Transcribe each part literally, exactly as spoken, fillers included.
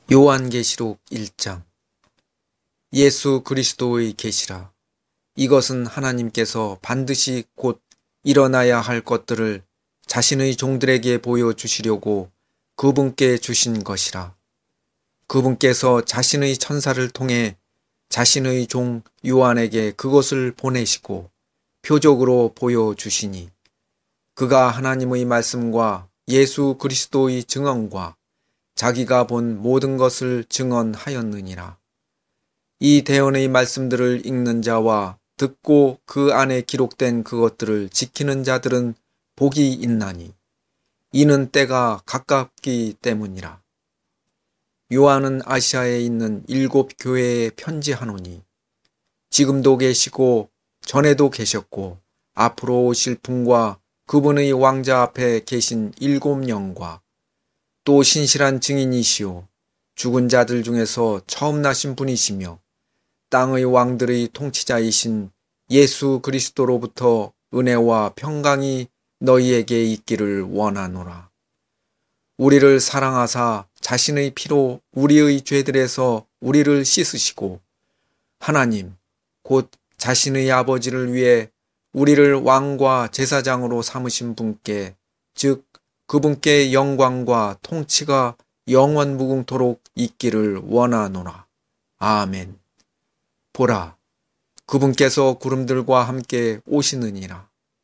요한계시록 일 장. 예수 그리스도의 계시라. 이것은 하나님께서 반드시 곧 일어나야 할 것들을 자신의 종들에게 보여주시려고 그분께 주신 것이라. 그분께서 자신의 천사를 통해 자신의 종 요한에게 그것을 보내시고 표적으로 보여주시니, 그가 하나님의 말씀과 예수 그리스도의 증언과 자기가 본 모든 것을 증언하였느니라. 이 대언의 말씀들을 읽는 자와 듣고 그 안에 기록된 그것들을 지키는 자들은 복이 있나니, 이는 때가 가깝기 때문이라. 요한은 아시아에 있는 일곱 교회에 편지하노니, 지금도 계시고 전에도 계셨고 앞으로 오실 분과 그분의 왕자 앞에 계신 일곱 영과 또 신실한 증인이시오 죽은 자들 중에서 처음 나신 분이시며 땅의 왕들의 통치자이신 예수 그리스도로부터 은혜와 평강이 너희에게 있기를 원하노라. 우리를 사랑하사 자신의 피로 우리의 죄들에서 우리를 씻으시고 하나님 곧 자신의 아버지를 위해 우리를 왕과 제사장으로 삼으신 분께, 즉 그분께 영광과 통치가 영원 무궁토록 있기를 원하노라. 아멘. 보라, 그분께서 구름들과 함께 오시느니라.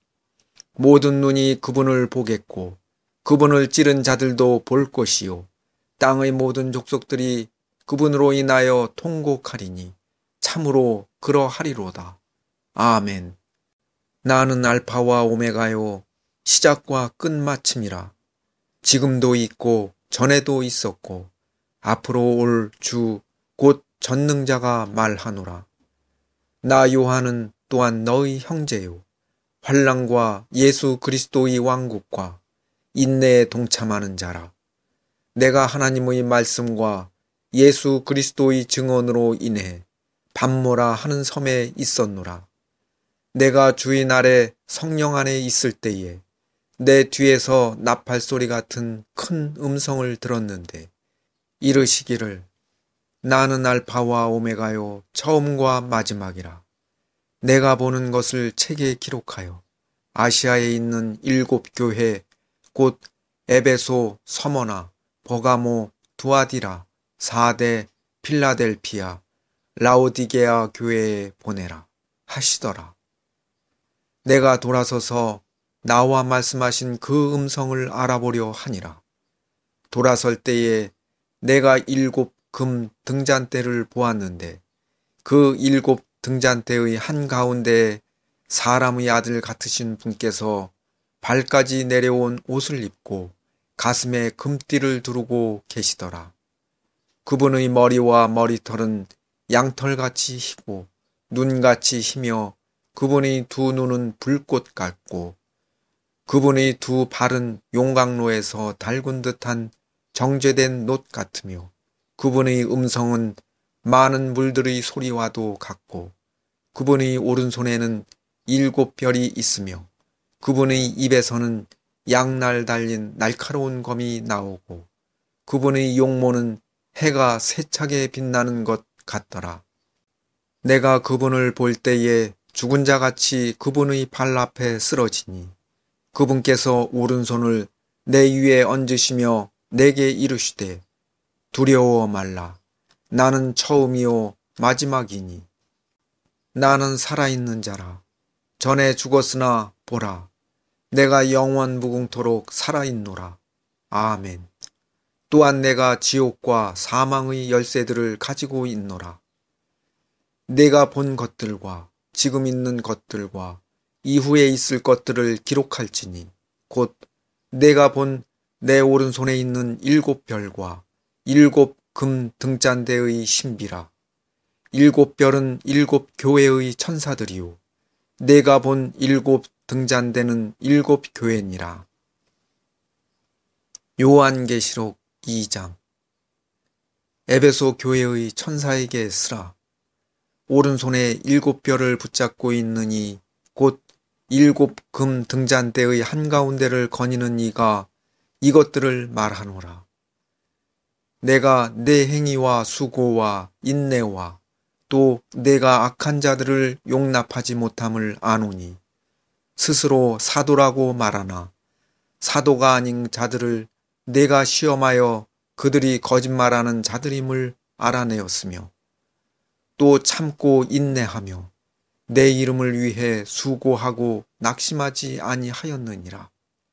모든 눈이 그분을 보겠고 그분을 찌른 자들도 볼 것이요 땅의 모든 족속들이 그분으로 인하여 통곡하리니 참으로 그러하리로다. 아멘. 나는 알파와 오메가요 시작과 끝마침이라. 지금도 있고 전에도 있었고 앞으로 올 주 곧 전능자가 말하노라. 나 요한은 또한 너희 형제요 환난과 예수 그리스도의 왕국과 인내에 동참하는 자라. 내가 하나님의 말씀과 예수 그리스도의 증언으로 인해 밤모라 하는 섬에 있었노라. 내가 주의 날에 성령 안에 있을 때에 내 뒤에서 나팔 소리 같은 큰 음성을 들었는데 이르시기를, 나는 알파와 오메가요 처음과 마지막이라. 내가 보는 것을 책에 기록하여 아시아에 있는 일곱 교회 곧 에베소, 서머나, 버가모, 두아디라, 사데, 필라델피아, 라오디게아 교회에 보내라 하시더라. 내가 돌아서서 나와 말씀하신 그 음성을 알아보려 하니라. 돌아설 때에 내가 일곱 금 등잔대를 보았는데 그 일곱 등잔대의 한가운데에 사람의 아들 같으신 분께서 발까지 내려온 옷을 입고 가슴에 금띠를 두르고 계시더라. 그분의 머리와 머리털은 양털같이 희고 눈같이 희며 그분의 두 눈은 불꽃 같고 그분의 두 발은 용광로에서 달군 듯한 정제된 놋 같으며 그분의 음성은 많은 물들의 소리와도 같고 그분의 오른손에는 일곱 별이 있으며 그분의 입에서는 양날 달린 날카로운 검이 나오고 그분의 용모는 해가 세차게 빛나는 것 같더라. 내가 그분을 볼 때에 죽은 자같이 그분의 발 앞에 쓰러지니 그분께서 오른손을 내 위에 얹으시며 내게 이르시되, 두려워 말라. 나는 처음이요 마지막이니 나는 살아있는 자라. 전에 죽었으나 보라, 내가 영원 무궁토록 살아있노라. 아멘. 또한 내가 지옥과 사망의 열쇠들을 가지고 있노라. 내가 본 것들과 지금 있는 것들과 이후에 있을 것들을 기록할지니 곧 내가 본 내 오른손에 있는 일곱 별과 일곱 금 등잔대의 신비라. 일곱 별은 일곱 교회의 천사들이요 내가 본 일곱 등잔대는 일곱 교회니라. 요한계시록 이 장. 에베소 교회의 천사에게 쓰라. 오른손에 일곱 별을 붙잡고 있는 이 곧 일곱 금 등잔대의 한가운데를 거니는 이가 이것들을 말하노라. 내가 내 행위와 수고와 인내와 또 내가 악한 자들을 용납하지 못함을 아노니 스스로 사도라고 말하나 사도가 아닌 자들을 내가 시험하여 그들이 거짓말하는 자들임을 알아내었으며 또 참고 인내하며 내 이름을 위해 수고하고 낙심하지 아니하였느니라.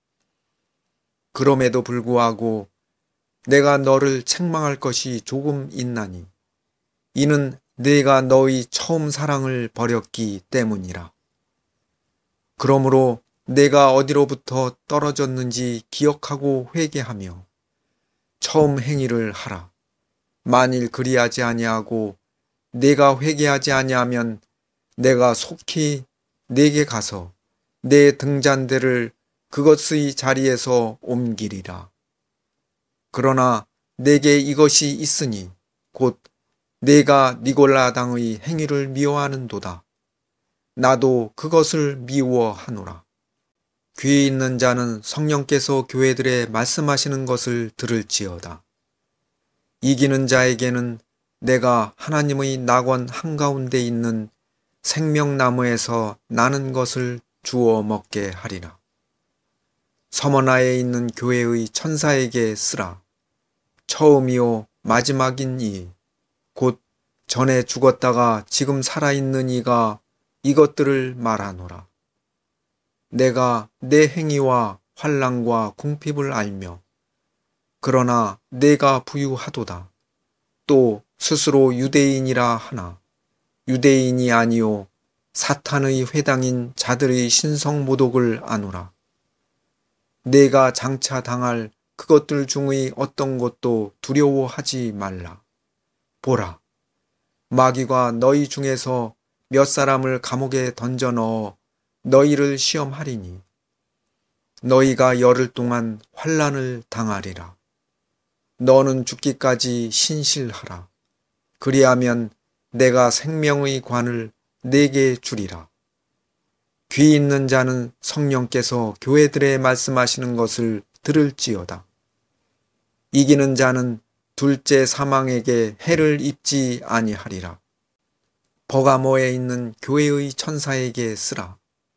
그럼에도 불구하고 내가 너를 책망할 것이 조금 있나니 이는 내가 너의 처음 사랑을 버렸기 때문이라. 그러므로 내가 어디로부터 떨어졌는지 기억하고 회개하며 처음 행위를 하라. 만일 그리하지 아니하고 내가 회개하지 아니하면 내가 속히 내게 가서 내 등잔대를 그것의 자리에서 옮기리라. 그러나 내게 이것이 있으니 곧 내가 니골라당의 행위를 미워하는도다. 나도 그것을 미워하노라. 귀 있는 자는 성령께서 교회들에 말씀하시는 것을 들을지어다. 이기는 자에게는 내가 하나님의 낙원 한가운데 있는 생명나무에서 나는 것을 주어 먹게 하리라. 서머나에 있는 교회의 천사에게 쓰라. 처음이요 마지막인 이, 곧 전에 죽었다가 지금 살아있는 이가 이것들을 말하노라. 내가 내 행위와 환난과 궁핍을 알며 그러나 내가 부유하도다. 또 스스로 유대인이라 하나 유대인이 아니요 사탄의 회당인 자들의 신성모독을 아노라. 내가 장차 당할 그것들 중의 어떤 것도 두려워하지 말라. 보라, 마귀가 너희 중에서 몇 사람을 감옥에 던져 넣어 너희를 시험하리니 너희가 열흘 동안 환난을 당하리라. 너는 죽기까지 신실하라. 그리하면 내가 생명의 관을 내게 주리라. 귀 있는 자는 성령께서 교회들에 말씀하시는 것을 들을지어다. 이기는 자는 둘째 사망에게 해를 입지 아니하리라. 버가모에 있는 교회의 천사에게 쓰라.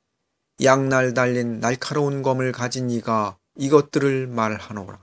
양날 달린 날카로운 검을 가진 이가 이것들을 말하노라.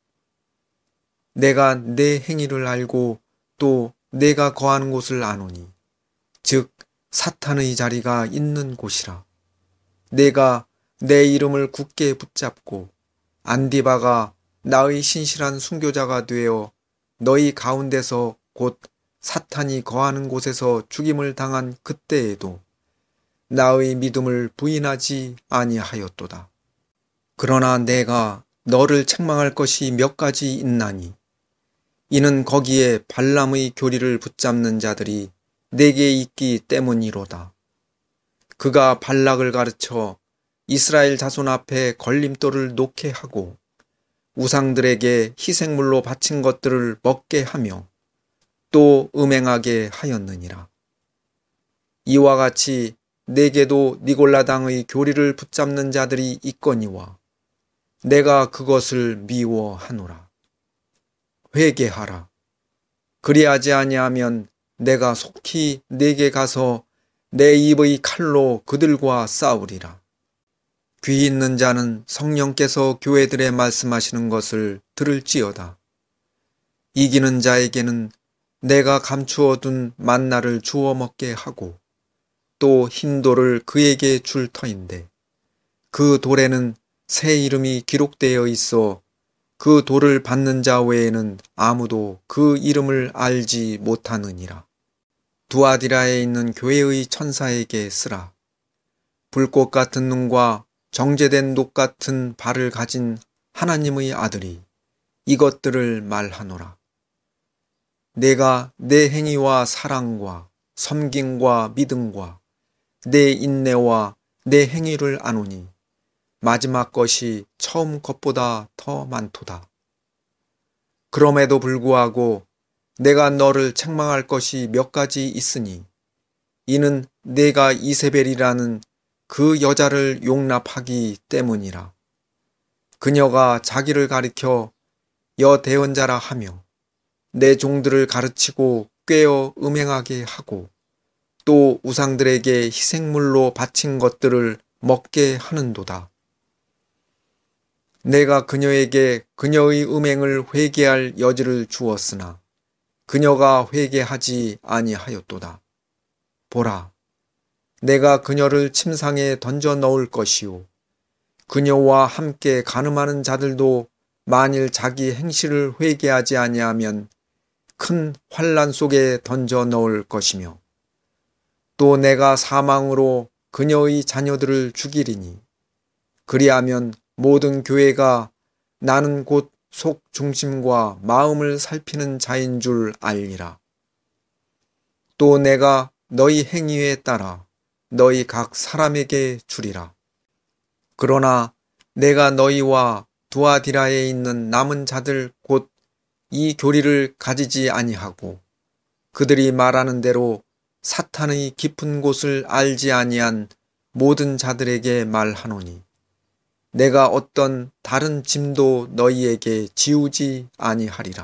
내가 내 행위를 알고 또 내가 거하는 곳을 아노니 즉 사탄의 자리가 있는 곳이라. 내가 내 이름을 굳게 붙잡고 안디바가 나의 신실한 순교자가 되어 너희 가운데서 곧 사탄이 거하는 곳에서 죽임을 당한 그때에도 나의 믿음을 부인하지 아니하였도다. 그러나 내가 너를 책망할 것이 몇 가지 있나니 이는 거기에 발람의 교리를 붙잡는 자들이 내게 있기 때문이로다. 그가 발락을 가르쳐 이스라엘 자손 앞에 걸림돌을 놓게 하고 우상들에게 희생물로 바친 것들을 먹게 하며 또 음행하게 하였느니라. 이와 같이 내게도 니골라당의 교리를 붙잡는 자들이 있거니와 내가 그것을 미워하노라. 회개하라. 그리하지 아니하면 내가 속히 내게 가서 내 입의 칼로 그들과 싸우리라. 귀 있는 자는 성령께서 교회들에 말씀하시는 것을 들을지어다. 이기는 자에게는 내가 감추어둔 만나를 주워 먹게 하고 또 흰 돌을 그에게 줄 터인데 그 돌에는 새 이름이 기록되어 있어 그 돌을 받는 자 외에는 아무도 그 이름을 알지 못하느니라. 두아디라에 있는 교회의 천사에게 쓰라. 불꽃 같은 눈과 정제된 녹 같은 발을 가진 하나님의 아들이 이것들을 말하노라. 내가 내 행위와 사랑과 섬김과 믿음과 내 인내와 내 행위를 아노니 마지막 것이 처음 것보다 더 많도다. 그럼에도 불구하고 내가 너를 책망할 것이 몇 가지 있으니 이는 내가 이세벨이라는 그 여자를 용납하기 때문이라. 그녀가 자기를 가리켜 여대언자라 하며 내 종들을 가르치고 꾀어 음행하게 하고 또 우상들에게 희생물로 바친 것들을 먹게 하는도다. 내가 그녀에게 그녀의 음행을 회개할 여지를 주었으나 그녀가 회개하지 아니하였도다. 보라, 내가 그녀를 침상에 던져 넣을 것이요 그녀와 함께 간음하는 자들도 만일 자기 행실을 회개하지 아니하면 큰 환난 속에 던져 넣을 것이며 또 내가 사망으로 그녀의 자녀들을 죽이리니 그리하면 모든 교회가 나는 곧 속 중심과 마음을 살피는 자인 줄 알리라. 또 내가 너희 행위에 따라 너희 각 사람에게 주리라. 그러나 내가 너희와 두아디라에 있는 남은 자들 곧 이 교리를 가지지 아니하고 그들이 말하는 대로 사탄의 깊은 곳을 알지 아니한 모든 자들에게 말하노니 내가 어떤 다른 짐도 너희에게 지우지 아니하리라.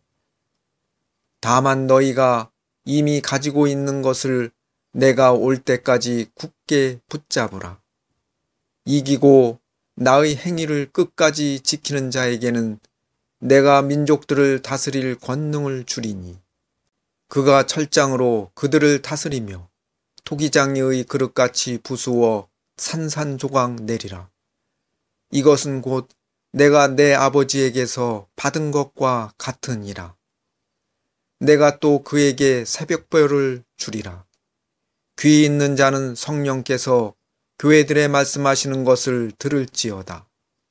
다만 너희가 이미 가지고 있는 것을 내가 올 때까지 굳게 붙잡으라. 이기고 나의 행위를 끝까지 지키는 자에게는 내가 민족들을 다스릴 권능을 주리니 그가 철장으로 그들을 다스리며 토기장이의 그릇같이 부수어 산산조각 내리라. 이것은 곧 내가 내 아버지에게서 받은 것과 같으니라. 내가 또 그에게 새벽별을 주리라. 귀 있는 자는 성령께서 교회들에 말씀하시는 것을 들을지어다.